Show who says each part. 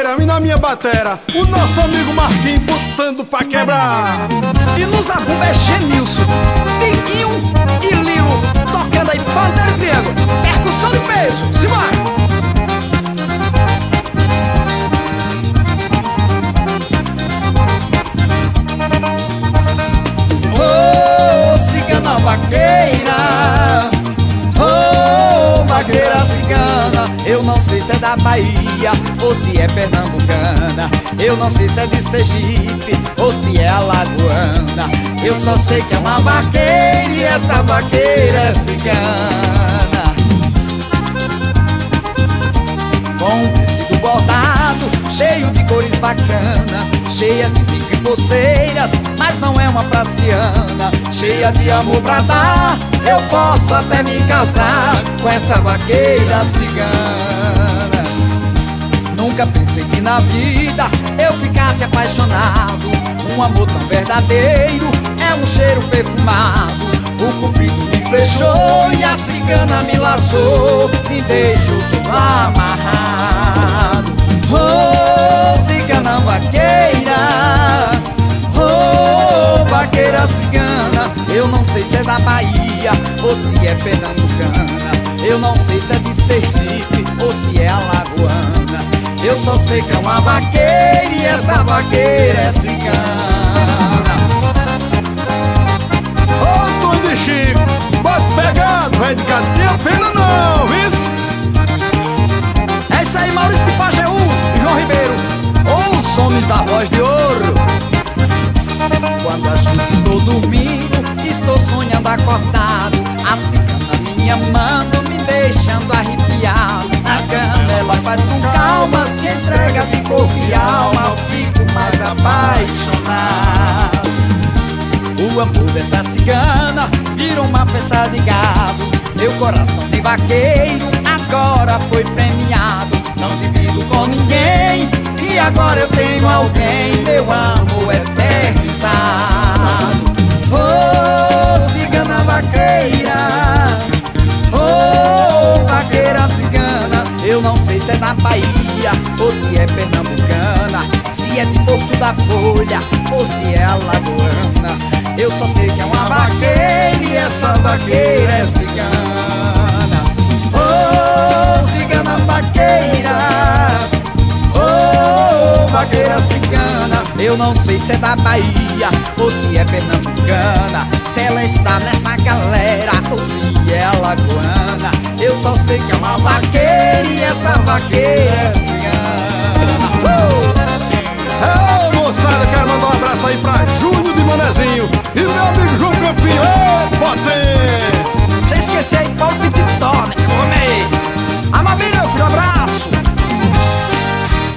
Speaker 1: e na minha batera, o nosso amigo Marquinhos botando pra quebrar.
Speaker 2: E no zabumba é Genilson, Tiquinho e Lilo, tocando aí pandeiro e triângulo, percussão de peso, simbora! Vaqueira, oh, vaqueira cigana, eu não sei se é da Bahia ou se é pernambucana, eu não sei se é de Sergipe ou se é alagoana, eu só sei que é uma vaqueira e essa vaqueira é cigana. Com um vestido bordado, cheio de cores bacana, cheia de pico e pulseiras, mas não é uma praciana, cheia de amor pra dar, eu posso até me casar com essa vaqueira cigana. Nunca pensei que na vida eu ficasse apaixonado, um amor tão verdadeiro é um cheiro perfumado. O cupido me flechou e a cigana me laçou, me deixou todo amarrado. Oh, cigana vaqueira, oh, vaqueira cigana, eu não sei se é da Bahia ou se é pernambucana, eu não sei se é de Sergipe ou se é alagoana, eu só sei que é uma vaqueira e essa vaqueira é cigana.
Speaker 1: Ô, Tom de Chico, bota pegado, velho de gato, tem a pena não, vice?
Speaker 2: É isso aí, Maurício de Pajeú e João Ribeiro, ou os homens da voz de ouro. Quando acho que estou dormindo, estou sonhando acordado, a cigana me amando, me deixando arrepiado. Na cama ela faz com calma, se entrega de corpo e alma, eu fico mais apaixonado. O amor dessa cigana virou uma festa de gado, meu coração de vaqueiro agora foi premiado. Não divido com ninguém, e agora eu tenho alguém, meu amor eternizado. Oh, cigana vaqueira, oh, vaqueira cigana, eu não sei se é da Bahia ou se é pernambucana, se é de Porto da Folha ou se é alagoana, eu só sei que é uma vaqueira e essa vaqueira é cigana. Oh, cigana vaqueira, oh, vaqueira cigana, eu não sei se é da Bahia ou se é pernambucana, se ela está nessa galera ou se é alagoana, eu só sei que é uma vaqueira e essa vaqueira